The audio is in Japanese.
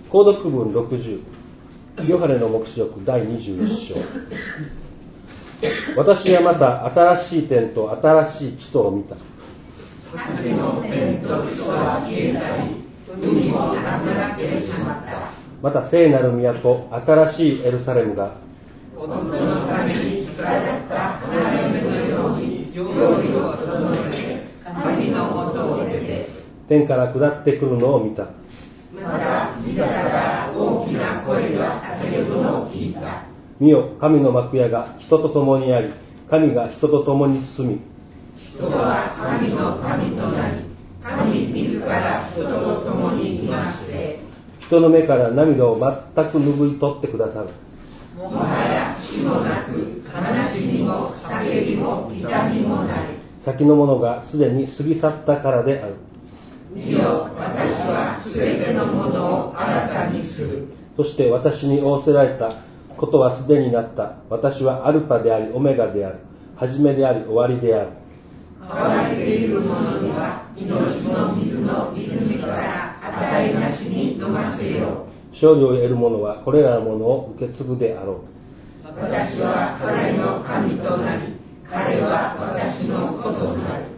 購読文60、ヨハネの黙示録第21章。私はまた新しい天と新しい地とを見た。 先の天と地とは消え去り、海もなくなってしまった。 また聖なる都、新しいエルサレムが、 夫のために作られた花嫁のように用意を整えて、神の元を出て、 天から下ってくるのを見た。 また、御座から大きな声が叫ぶのを聞いた。 見よ、神の幕屋が人と共にあり、神が人と共に住み、 人は神の民となり、神自ら人と共にいまして、 人の目から涙を全く拭い取ってくださる。 もはや死もなく、悲しみも叫びも痛みもない。 先のものがすでに過ぎ去ったからである。 見よ、私はすべてのものを新たにする。 そして私に仰せられたことはすでになった。私はアルパでありオメガである。始めであり終わりである。 乾いている者には命の水の泉から与えなしに飲ませよう。 勝利を得る者はこれらのものを受け継ぐであろう。 私は彼の神となり、彼は私の子となる。